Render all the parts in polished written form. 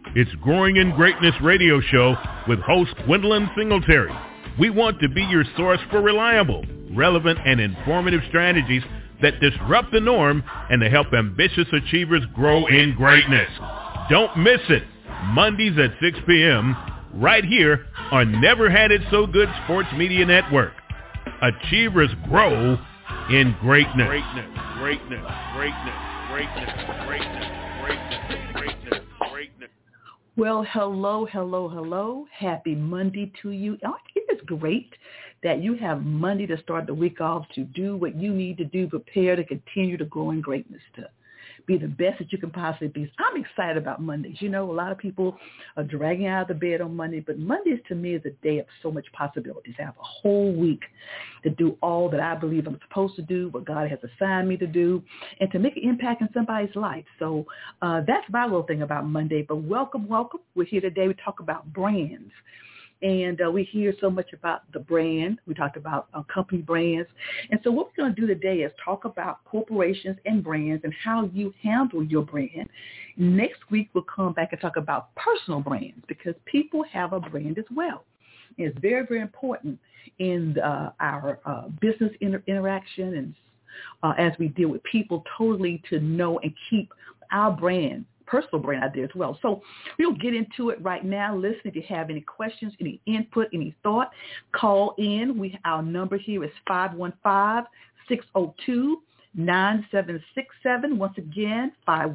It's Growing in Greatness radio show with host Gwendolyn Singletary. We want to be your source for reliable, relevant, and informative strategies that disrupt the norm and to help ambitious achievers grow in greatness. Don't miss it. Mondays at 6 p.m. right here on Never Had It So Good Sports Media Network. Achievers grow in greatness. Greatness, greatness, greatness, greatness, greatness, greatness, greatness, greatness. Well, hello. Happy Monday to you. It is great that you have Monday to start the week off to do what you need to do, prepare to continue to grow in greatness, to be the best that you can possibly be. I'm excited about Mondays. You know, a lot of people are dragging out of the bed on Monday, but Mondays to me is a day of so much possibilities. I have a whole week to do all that I believe I'm supposed to do, what God has assigned me to do, and to make an impact in somebody's life. So that's my little thing about Monday. But welcome. We're here today. We talk about brands. And we hear so much about the brand. We talked about company brands. And so what we're going to do today is talk about corporations and brands and how you handle your brand. Next week, we'll come back and talk about personal brands because people have a brand as well. And it's very, very important in our business interaction and as we deal with people totally to know and keep our brand, personal brand out there as well. So we'll get into it right now. Listen, if you have any questions, any input, any thought, call in. Our number here is 515-602-9767. Once again,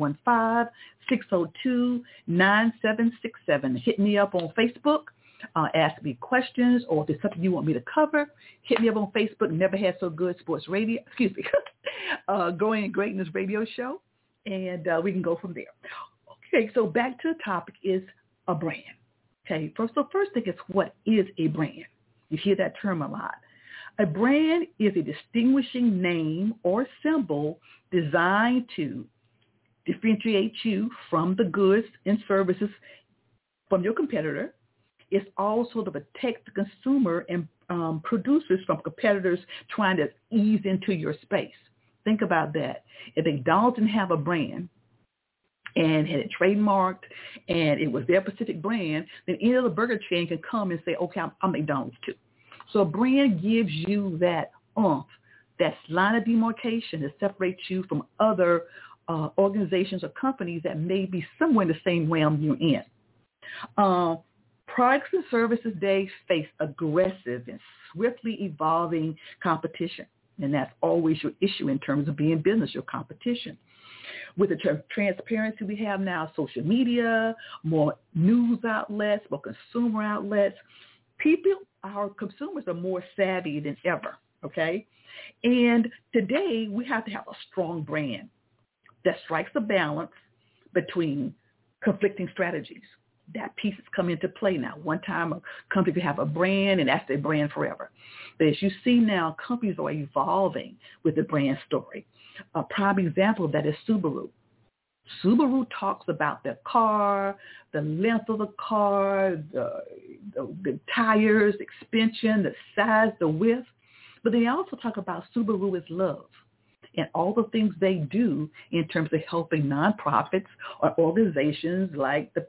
515-602-9767. Hit me up on Facebook. Ask me questions, or if there's something you want me to cover, hit me up on Facebook. Never Had So Good Sports Radio. Growing in Greatness Radio Show. And we can go from there. Okay, so back to the topic is a brand. Okay, first thing is, what is a brand? You hear that term a lot. A brand is a distinguishing name or symbol designed to differentiate you from the goods and services from your competitor. It's also to protect the consumer and producers from competitors trying to ease into your space. Think about that. If McDonald's didn't have a brand and had it trademarked and it was their specific brand, then any other burger chain can come and say, okay, I'm McDonald's too. So a brand gives you that that line of demarcation that separates you from other organizations or companies that may be somewhere in the same realm you're in. Products and services today face aggressive and swiftly evolving competition. And that's always your issue in terms of being business, your competition. With the transparency we have now, social media, more news outlets, more consumer outlets, our consumers are more savvy than ever, okay? And today we have to have a strong brand that strikes a balance between conflicting strategies. That piece has come into play now. One time a company could have a brand and that's their brand forever. But as you see now, companies are evolving with the brand story. A prime example of that is Subaru. Subaru talks about their car, the length of the car, the tires, expansion, the size, the width. But they also talk about Subaru is love and all the things they do in terms of helping nonprofits or organizations like the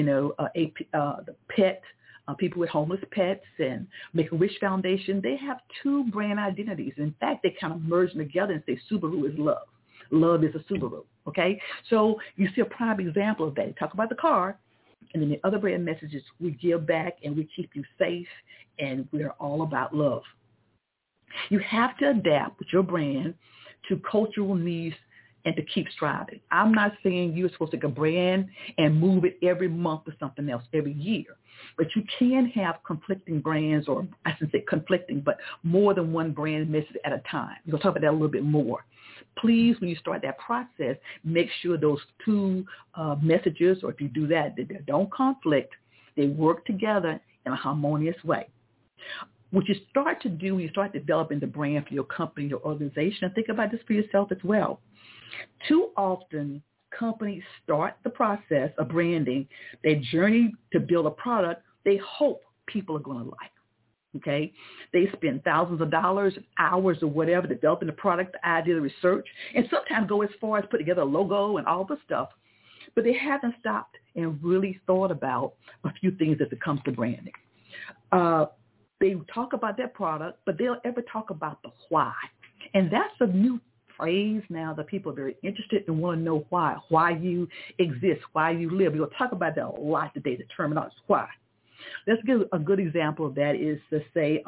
pet, people with homeless pets and Make-A-Wish Foundation. They have two brand identities. In fact, they kind of merge them together and say Subaru is love. Love is a Subaru, okay? So you see a prime example of that. You talk about the car, and then the other brand messages, we give back and we keep you safe, and we're all about love. You have to adapt with your brand to cultural needs and to keep striving. I'm not saying you're supposed to take a brand and move it every month or something else every year, but you can have conflicting brands, or I shouldn't say conflicting, but more than one brand message at a time. We'll talk about that a little bit more. Please, when you start that process, make sure those two messages, or if you do that, they don't conflict. They work together in a harmonious way. What you start to do when you start developing the brand for your company, your organization, and think about this for yourself as well. Too often, companies start the process of branding, their journey to build a product they hope people are going to like. Okay? They spend thousands of dollars, hours or whatever, developing the product, the idea, the research, and sometimes go as far as put together a logo and all the stuff. But they haven't stopped and really thought about a few things as it comes to branding. They talk about their product, but they'll ever talk about the why. And that's a new phrase now that people are very interested and want to know why you exist, why you live. We'll talk about that a lot today, the terminology, why. Let's give a good example of that is to say,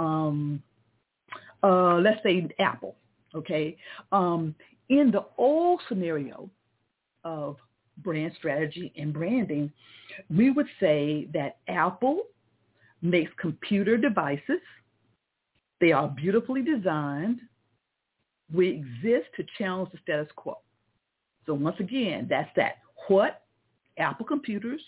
let's say Apple, okay? In the old scenario of brand strategy and branding, we would say that Apple makes computer devices. They are beautifully designed. We exist to challenge the status quo. So once again, that's that. What? Apple computers.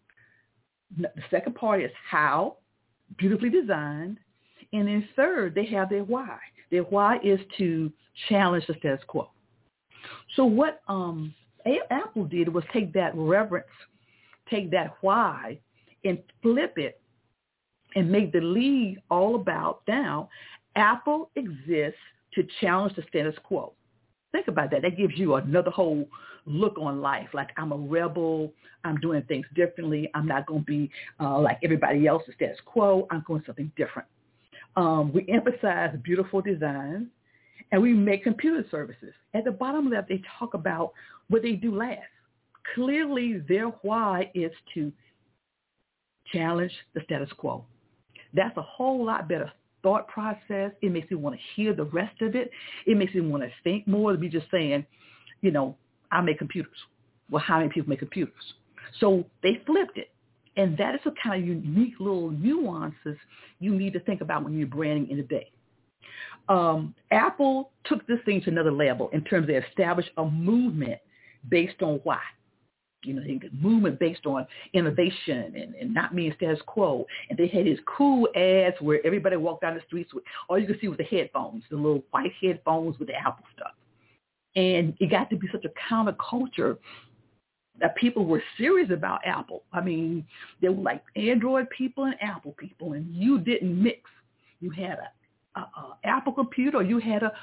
The second part is how, beautifully designed. And then third, they have their why. Their why is to challenge the status quo. So what Apple did was take that reverence, take that why, and flip it and make the lead all about now, Apple exists to challenge the status quo. Think about that. That gives you another whole look on life. Like, I'm a rebel. I'm doing things differently. I'm not going to be like everybody else, the status quo. I'm doing something different. We emphasize beautiful design, and we make computer services. At the bottom left, they talk about what they do last. Clearly, their why is to challenge the status quo. That's a whole lot better thought process. It makes you want to hear the rest of it. It makes you want to think more than be just saying, you know, I make computers. Well, how many people make computers? So they flipped it. And that is the kind of unique little nuances you need to think about when you're branding in a day. Apple took this thing to another level in terms of establish a movement based on why. You know, movement based on innovation and not being status quo. And they had these cool ads where everybody walked down the streets with, all you could see was the headphones, the little white headphones with the Apple stuff. And it got to be such a counterculture that people were serious about Apple. I mean, they were like Android people and Apple people, and you didn't mix. You had a Apple computer, or you had a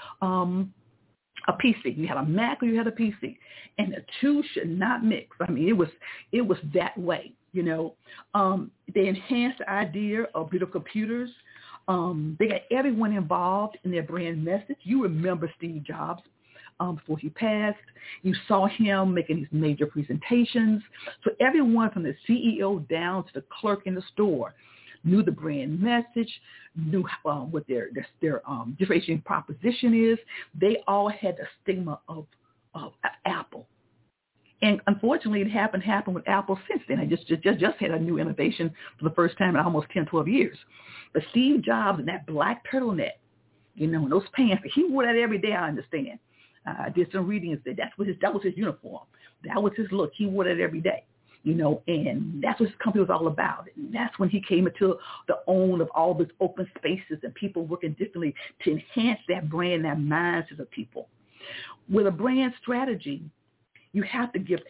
PC. You had a Mac or you had a PC, and the two should not mix. I mean, it was that way, you know. They enhanced the idea of beautiful computers. They got everyone involved in their brand message. You remember Steve Jobs before he passed. You saw him making these major presentations. So everyone from the CEO down to the clerk in the store knew the brand message, knew what their differentiating proposition is. They all had the stigma of Apple. And unfortunately, it happened with Apple since then. I just had a new innovation for the first time in almost 10, 12 years. But Steve Jobs and that black turtleneck, you know, and those pants, he wore that every day, I understand. I did some reading and said that was his uniform. That was his look. He wore that every day. You know, and that's what his company was all about. And that's when he came into the own of all these open spaces and people working differently to enhance that brand, that mindset of people. With a brand strategy, you have to give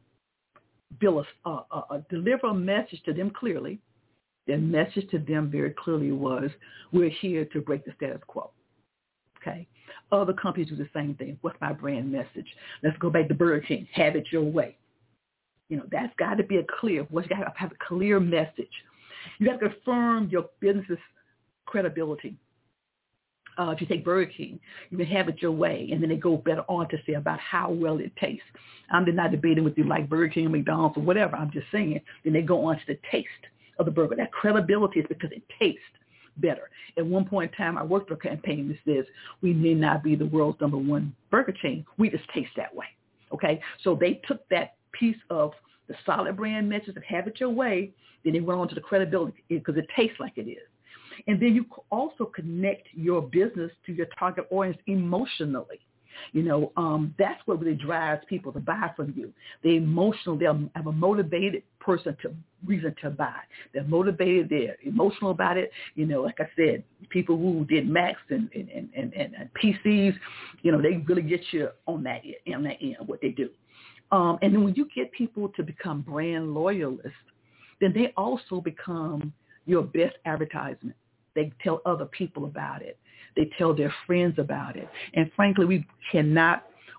deliver a message to them clearly. Their message to them very clearly was, we're here to break the status quo. Okay. Other companies do the same thing. What's my brand message? Let's go back to Burger King. Have it your way. You know, that's got to be you got to have a clear message. You got to confirm your business's credibility. If you take Burger King, you can have it your way, and then they go better on to say about how well it tastes. I'm not debating with you like Burger King or McDonald's or whatever. I'm just saying, then they go on to the taste of the burger. That credibility is because it tastes better. At one point in time, I worked for a campaign that says we may not be the world's number one burger chain. We just taste that way. Okay? So they took that piece of the solid brand message and have it your way, then they went on to the credibility because it tastes like it is. And then you also connect your business to your target audience emotionally. You know, that's what really drives people to buy from you. They'll have a motivated reason to buy. They're motivated, they're emotional about it. You know, like I said, people who did Macs and PCs, you know, they really get you on that end, what they do. And then when you get people to become brand loyalists, then they also become your best advertisement. They tell other people about it. They tell their friends about it. And frankly, we cannot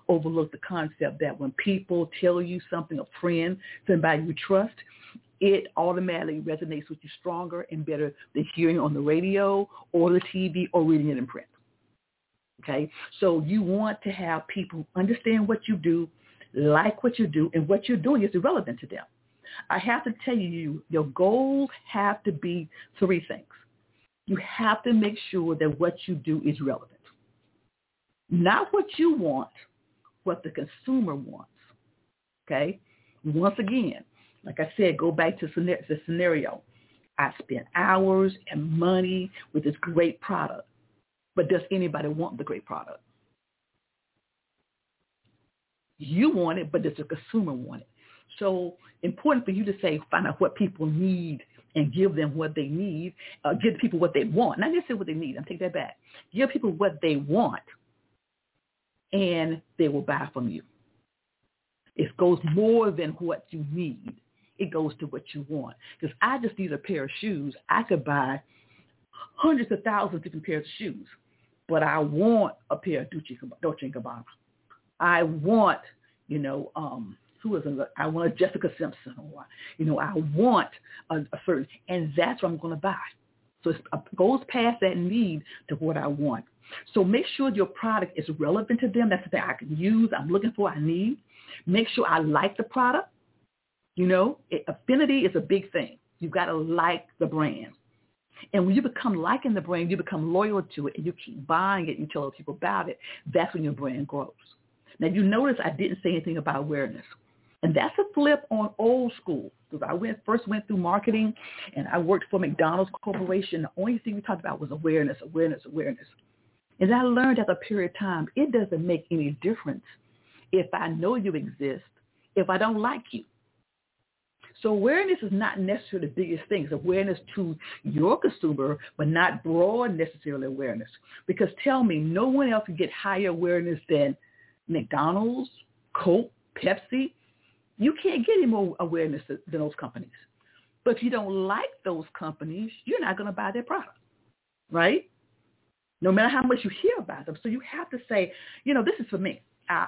overlook the concept that when people tell you something, a friend, somebody you trust, it automatically resonates with you stronger and better than hearing on the radio or the TV or reading it in print. Okay? So you want to have people understand what you do, like what you do, and what you're doing is irrelevant to them. I have to tell you, your goals have to be three things. You have to make sure that what you do is relevant. Not what you want, what the consumer wants. Okay? Once again, like I said, go back to the scenario. I spent hours and money with this great product, but does anybody want the great product? You want it, but does the consumer want it? So important for you to say, find out what people need and give them what they need. Give people what they want. Not necessarily what they need. I'm taking that back. Give people what they want, and they will buy from you. It goes more than what you need. It goes to what you want. Because I just need a pair of shoes. I could buy hundreds of thousands of different pairs of shoes, but I want a pair of Dolce & Gabbana. I want, I want a Jessica Simpson, or, I want a certain, and that's what I'm going to buy. So it goes past that need to what I want. So make sure your product is relevant to them. That's the thing I can use, I'm looking for, I need. Make sure I like the product. Affinity is a big thing. You've got to like the brand. And when you become liking the brand, you become loyal to it, and you keep buying it, and you tell other people about it, that's when your brand grows. Now, you notice I didn't say anything about awareness. And that's a flip on old school. Because I first went through marketing, and I worked for McDonald's Corporation. The only thing we talked about was awareness. And I learned after a period of time, it doesn't make any difference if I know you exist, if I don't like you. So awareness is not necessarily the biggest thing. It's awareness to your consumer, but not broad necessarily awareness. Because tell me, no one else can get higher awareness than McDonald's, Coke, Pepsi. You can't get any more awareness than those companies. But if you don't like those companies, you're not going to buy their product, right? No matter how much you hear about them. So you have to say, this is for me.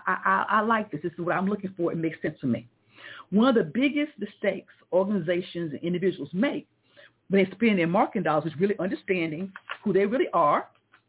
I like this. This is what I'm looking for. It makes sense to me. One of the biggest mistakes organizations and individuals make when they spend their marketing dollars is really understanding who they really are,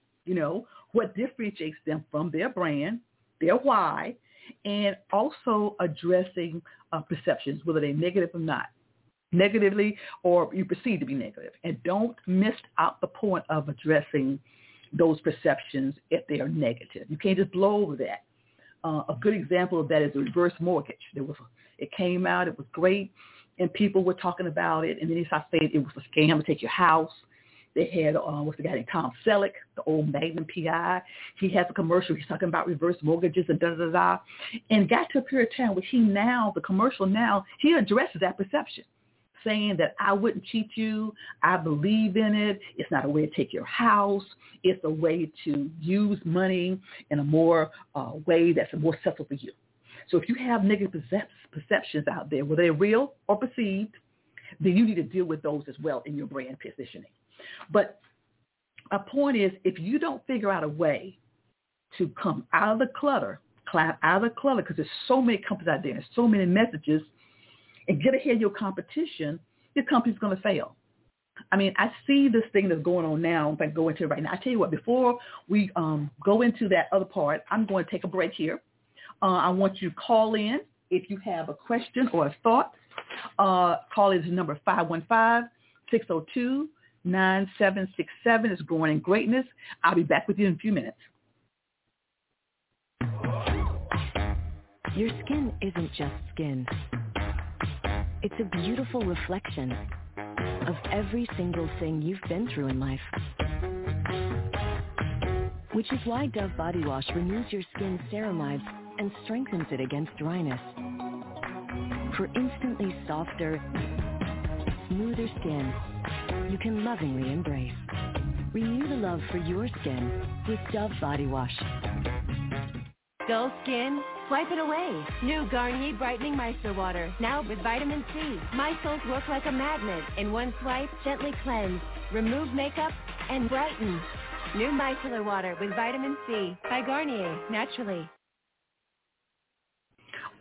what differentiates them from their brand, their why, and also addressing perceptions, whether they're negative or not, negatively or you perceive to be negative. And don't miss out the point of addressing those perceptions if they are negative. You can't just blow over that. A good example of that is the reverse mortgage. It came out, it was great, and people were talking about it. And then I said it was a scam to take your house. They had, what's the guy named Tom Selleck, the old Magnum PI. He has a commercial. He's talking about reverse mortgages and da-da-da-da. And got to a period of time where the commercial now, he addresses that perception, saying that I wouldn't cheat you. I believe in it. It's not a way to take your house. It's a way to use money in a more way that's more successful for you. So if you have negative perceptions out there, whether they're real or perceived, then you need to deal with those as well in your brand positioning. But my point is, if you don't figure out a way to come out of the clutter, climb out of the clutter, because there's so many companies out there, there's so many messages, and get ahead of your competition, your company's going to fail. I mean, I see this thing that's going on now. I'm going to go into it right now. I tell you what, before we go into that other part, I'm going to take a break here. I want you to call in if you have a question or a thought. Call in to number 515-602-9767. It's Growing in Greatness. I'll be back with you in a few minutes. Your skin isn't just skin. It's a beautiful reflection of every single thing you've been through in life. Which is why Dove Body Wash removes your skin's ceramides and strengthens it against dryness. For instantly softer, smoother skin you can lovingly embrace. Renew the love for your skin with Dove Body Wash. Dull skin? Swipe it away. New Garnier Brightening Micellar Water, now with vitamin C. Micelles work like a magnet. In one swipe, gently cleanse, remove makeup, and brighten. New Micellar Water with vitamin C by Garnier, naturally.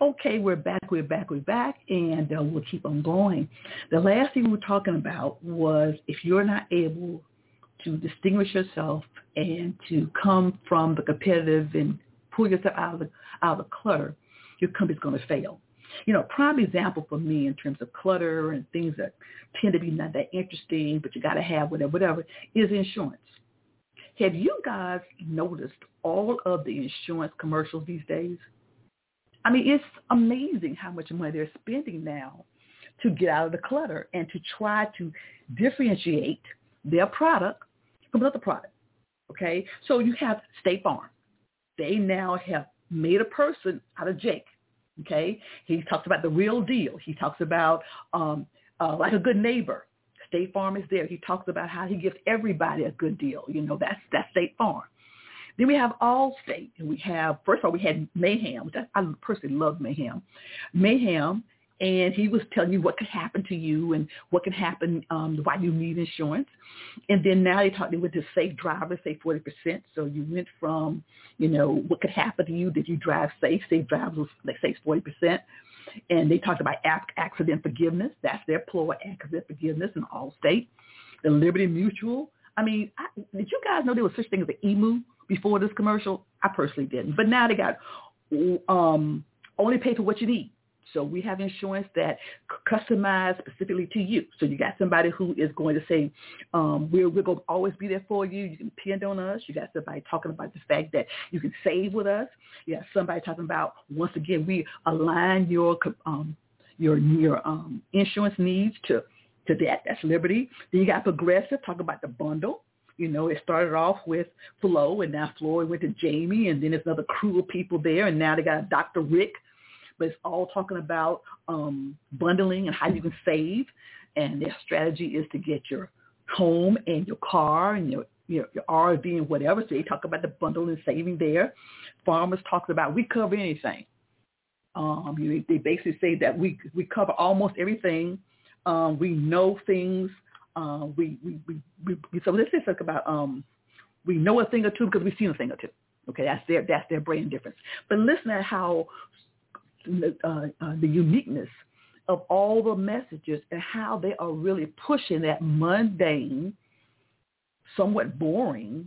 Okay, we're back, and we'll keep on going. The last thing we were talking about was if you're not able to distinguish yourself and to come from the competitive and pull yourself out of the clutter, your company's going to fail. Prime example for me in terms of clutter and things that tend to be not that interesting, but you got to have whatever, is insurance. Have you guys noticed all of the insurance commercials these days? I mean, it's amazing how much money they're spending now to get out of the clutter and to try to differentiate their product from another product, okay? So you have State Farm. They now have made a person out of Jake, okay? He talks about the real deal. He talks about like a good neighbor. State Farm is there. He talks about how he gives everybody a good deal. That's State Farm. Then we have Allstate, and we have, first of all, we had Mayhem, which I personally love Mayhem, and he was telling you what could happen to you and what can happen, why you need insurance. And then now they went to safe drivers, say 40%. So you went from, what could happen to you, did you drive safe? Safe drivers, they say 40%. And they talked about accident forgiveness. That's their ploy, accident forgiveness in Allstate. The Liberty Mutual. I mean, did you guys know there was such thing as an emu before this commercial? I personally didn't. But now they got only pay for what you need. So we have insurance that customized specifically to you. So you got somebody who is going to say, we're going to always be there for you. You can depend on us. You got somebody talking about the fact that you can save with us. You got somebody talking about, once again, we align your insurance needs to that. That's Liberty. Then you got Progressive, talking about the bundle. It started off with Flo, and now Floyd went to Jamie, and then there's another crew of people there, and now they got Dr. Rick. But it's all talking about bundling and how you can save. And their strategy is to get your home and your car and your RV and whatever. So they talk about the bundle and saving there. Farmers talks about we cover anything. They basically say that we cover almost everything. We know things. So let's just talk about we know a thing or two because we've seen a thing or two. Okay, that's their brand difference. But listen at how the uniqueness of all the messages and how they are really pushing that mundane, somewhat boring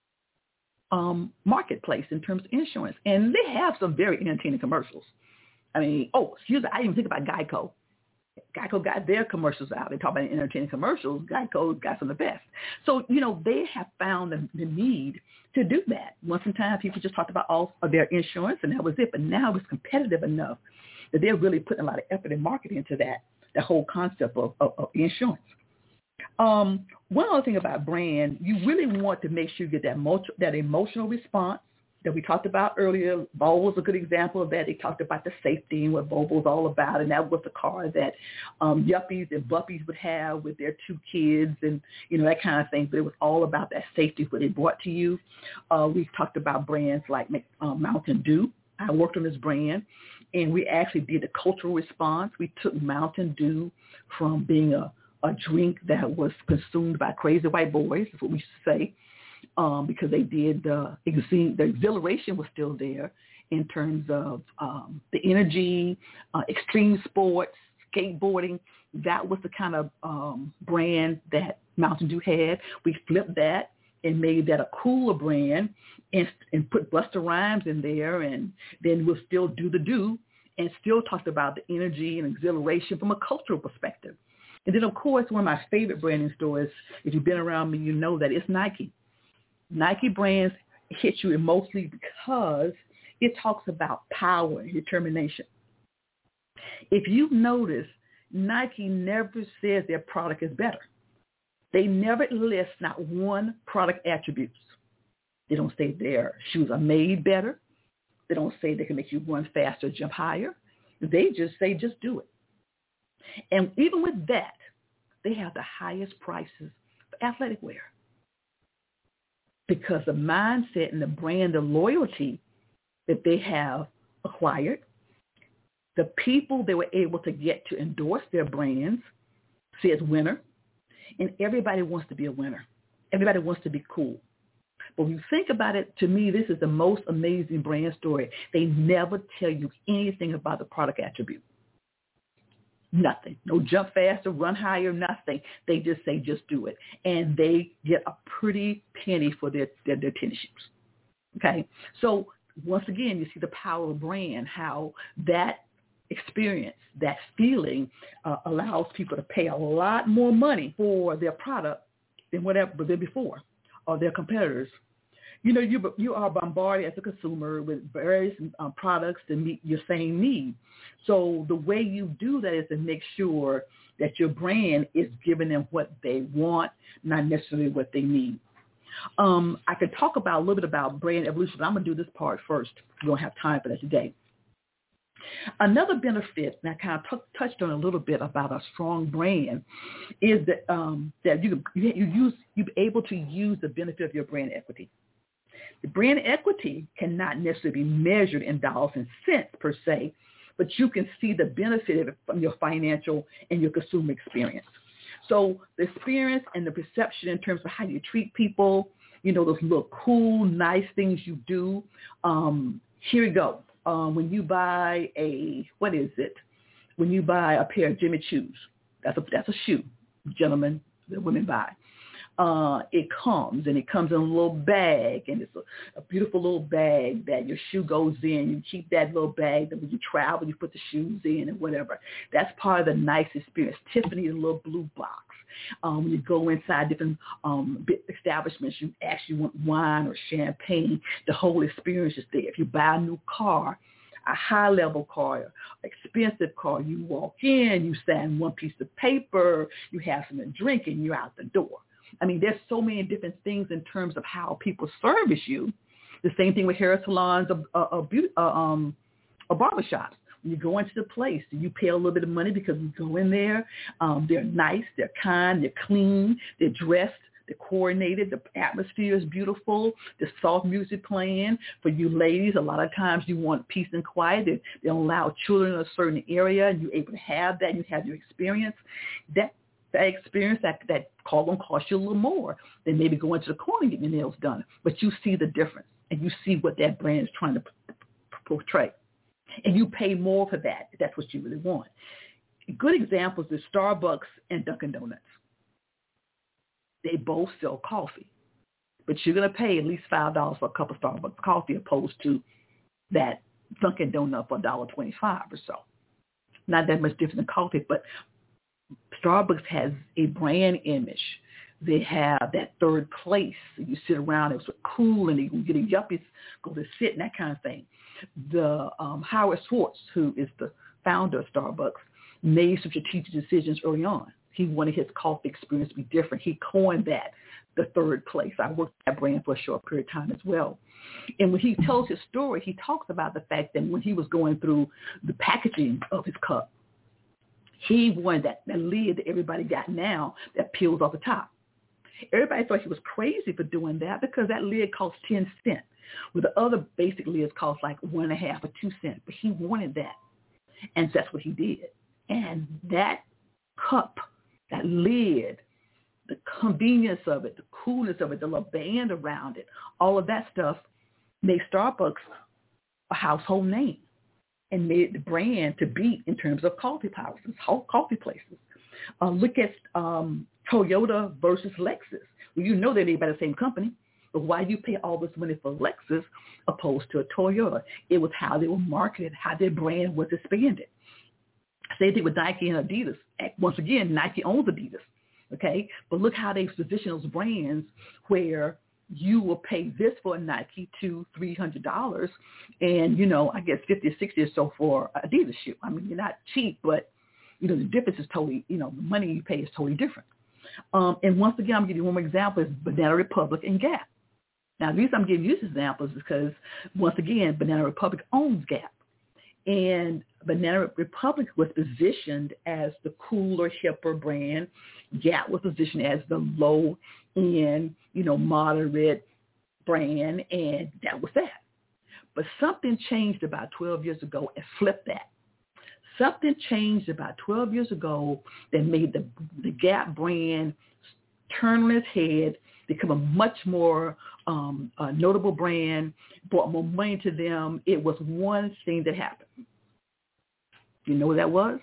marketplace in terms of insurance. And they have some very entertaining commercials. I mean, I didn't even think about Geico. Geico got their commercials out. They talk about entertaining commercials. Geico got some of the best. So, they have found the need to do that. Once in time, people just talked about all of their insurance, and that was it. But now it's competitive enough that they're really putting a lot of effort and marketing into that whole concept of insurance. One other thing about brand, you really want to make sure you get that emotional response that we talked about earlier. Volvo's a good example of that. They talked about the safety and what Volvo's all about, and that was the car that yuppies and buppies would have with their two kids and, that kind of thing. But it was all about that safety, what they brought to you. We've talked about brands like Mountain Dew. I worked on this brand, and we actually did a cultural response. We took Mountain Dew from being a drink that was consumed by crazy white boys, is what we used to say. Because they did the exhilaration was still there in terms of the energy, extreme sports, skateboarding. That was the kind of brand that Mountain Dew had. We flipped that and made that a cooler brand and put Busta Rhymes in there, and then we'll still do the Dew and still talked about the energy and exhilaration from a cultural perspective. And then, of course, one of my favorite branding stories, if you've been around me, you know that it's Nike. Nike brands hit you emotionally because it talks about power and determination. If you notice, Nike never says their product is better. They never list not one product attributes. They don't say their shoes are made better. They don't say they can make you run faster, jump higher. They just say, just do it. And even with that, they have the highest prices for athletic wear. Because the mindset and the brand, the loyalty that they have acquired, the people they were able to get to endorse their brands says winner, and everybody wants to be a winner. Everybody wants to be cool. But when you think about it, to me, this is the most amazing brand story. They never tell you anything about the product attribute. Nothing. No jump faster, run higher, nothing. They just say, just do it. And they get a pretty penny for their tennis shoes. Okay? So once again, you see the power of brand, how that experience, that feeling allows people to pay a lot more money for their product than before, or their competitors. You know, you are bombarded as a consumer with various products to meet your same need. So the way you do that is to make sure that your brand is giving them what they want, not necessarily what they need. I could talk about a little bit about brand evolution, but I'm going to do this part first. We don't have time for that today. Another benefit, and I kind of touched on a little bit about a strong brand, is that you're able to use the benefit of your brand equity. The brand equity cannot necessarily be measured in dollars and cents per se, but you can see the benefit of it from your financial and your consumer experience. So the experience and the perception in terms of how you treat people, you know, those little cool, nice things you do. Here we go. When you buy When you buy a pair of Jimmy Choos, that's a shoe, gentlemen, that women buy. It comes in a little bag, and it's a beautiful little bag that your shoe goes in. You keep that little bag, that when you travel, you put the shoes in and whatever. That's part of the nice experience. Tiffany's a little blue box. When you go inside different establishments, you actually want wine or champagne. The whole experience is there. If you buy a new car, a high-level car, expensive car, you walk in, you sign one piece of paper, you have something to drink, and you're out the door. I mean, there's so many different things in terms of how people service you. The same thing with hair salons or barbershops. When you go into the place, you pay a little bit of money because you go in there. They're nice, they're kind, they're clean, they're dressed, they're coordinated, the atmosphere is beautiful, there's soft music playing. For you ladies, a lot of times you want peace and quiet. They don't allow children in a certain area, and you're able to have that, and you have your experience. That experience, that call going to cost you a little more than maybe going to the corner and getting your nails done. But you see the difference, and you see what that brand is trying to portray. And you pay more for that if that's what you really want. Good examples is Starbucks and Dunkin' Donuts. They both sell coffee, but you're going to pay at least $5 for a cup of Starbucks coffee opposed to that Dunkin' Donut for $1.25 or so. Not that much different than coffee, but Starbucks has a brand image. They have that third place. You sit around, it's cool, and you can get yuppies go to sit and that kind of thing. The Howard Schwartz, who is the founder of Starbucks, made some strategic decisions early on. He wanted his coffee experience to be different. He coined that, the third place. I worked at that brand for a short period of time as well. And when he tells his story, he talks about the fact that when he was going through the packaging of his cup, he wanted that lid that everybody got now that peels off the top. Everybody thought he was crazy for doing that because that lid cost 10 cents. Well, the other basic lids cost like 1.5 or 2 cents, but he wanted that. And that's what he did. And that cup, that lid, the convenience of it, the coolness of it, the little band around it, all of that stuff made Starbucks a household name and made the brand to beat in terms of coffee houses, coffee places. Look at Toyota versus Lexus. Well, you know they're made by the same company, but why do you pay all this money for Lexus opposed to a Toyota? It was how they were marketed, how their brand was expanded. Same thing with Nike and Adidas. Once again, Nike owns Adidas, okay? But look how they position those brands where you will pay this for a Nike $200-$300 and, you know, I guess $50 or $60 or so for an Adidas shoe. I mean, you're not cheap, but, you know, the difference is totally, you know, the money you pay is totally different. And once again, I'm going to give you one more example is Banana Republic and Gap. Now, the reason I'm giving you these examples is because, once again, Banana Republic owns Gap. And Banana Republic was positioned as the cooler, hipper brand. Gap was positioned as the low-end, you know, moderate brand, and that was that. But something changed about 12 years ago and flipped that. Something changed about 12 years ago that made the Gap brand turn on its head become a much more notable brand, brought more money to them. It was one thing that happened. You know what that was?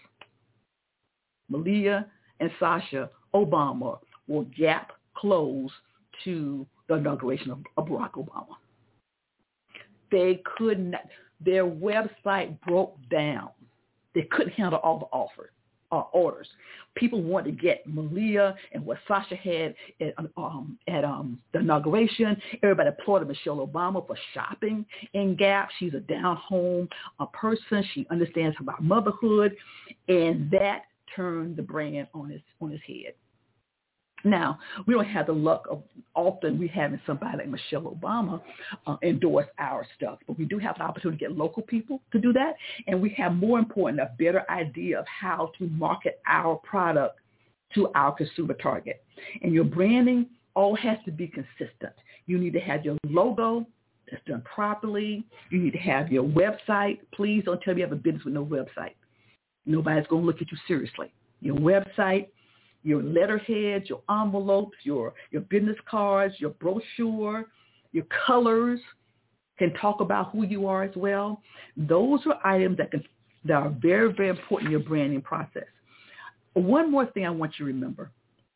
Malia and Sasha Obama wore Gap clothes to the inauguration of Barack Obama. They could not, their website broke down. They couldn't handle all the orders. People wanted to get Malia and what Sasha had at the inauguration. Everybody applauded Michelle Obama for shopping in Gap. She's a down-home person. She understands about motherhood, and that turned the brand on his head. Now, we don't have the luck of often we having somebody like Michelle Obama endorse our stuff, but we do have the opportunity to get local people to do that, and we have, more important, a better idea of how to market our product to our consumer target. And your branding all has to be consistent. You need to have your logo that's done properly. You need to have your website. Please don't tell me you have a business with no website. Nobody's going to look at you seriously. Your website, your letterheads, your envelopes, your business cards, your brochure, your colors can talk about who you are as well. Those are items that are very, very important in your branding process. One more thing I want you to remember.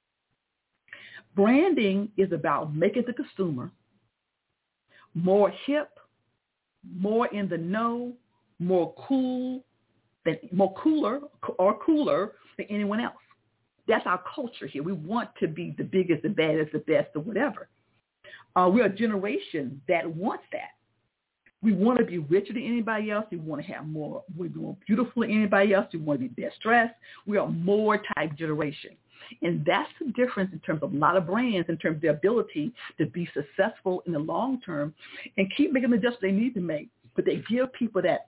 Branding is about making the consumer more hip, more in the know, more cooler than anyone else. That's our culture here. We want to be the biggest, the baddest, the best, or whatever. We're a generation that wants that. We want to be richer than anybody else. We want to have more. We're more beautiful than anybody else. We want to be best dressed. We are a more type generation. And that's the difference in terms of a lot of brands, in terms of their ability to be successful in the long term and keep making the adjustments they need to make. But they give people that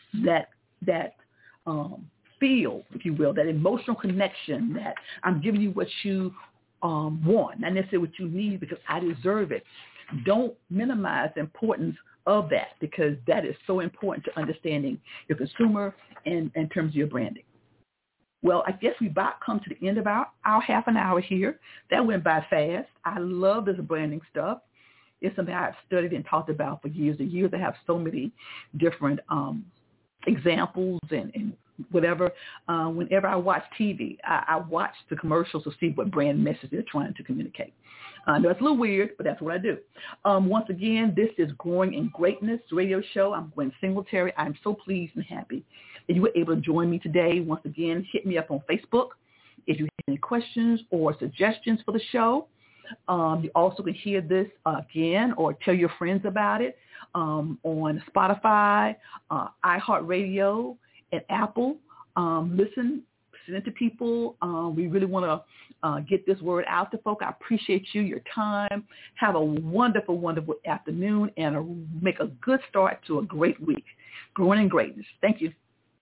feel, if you will, that emotional connection, that I'm giving you what you want, not necessarily what you need because I deserve it. Don't minimize the importance of that, because that is so important to understanding your consumer and in terms of your branding. Well, I guess we about come to the end of our half an hour here. That went by fast. I love this branding stuff. It's something I've studied and talked about for years and years. I have so many different examples and whatever. Whenever I watch TV, I watch the commercials to see what brand message they're trying to communicate. I know it's a little weird, but that's what I do. Once again, this is Growing in Greatness radio show. I'm Gwen Singletary. I'm so pleased and happy that you were able to join me today. Once again, hit me up on Facebook if you have any questions or suggestions for the show. You also can hear this again or tell your friends about it on Spotify, iHeartRadio, and Apple. Listen, send it to people. We really want to get this word out to folk. I appreciate you, your time. Have a wonderful, wonderful afternoon and make a good start to a great week. Growing in Greatness. Thank you.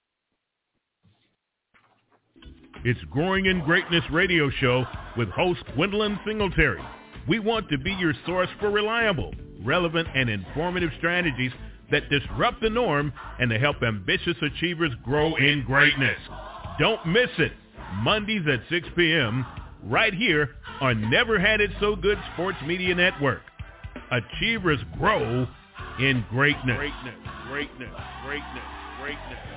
It's Growing in Greatness radio show with host Gwendolyn Singletary. We want to be your source for reliable, relevant, and informative strategies that disrupt the norm and to help ambitious achievers grow in greatness. Don't miss it. Mondays at 6 p.m. right here on Never Had It So Good Sports Media Network. Achievers grow in greatness. Greatness, greatness, greatness, greatness.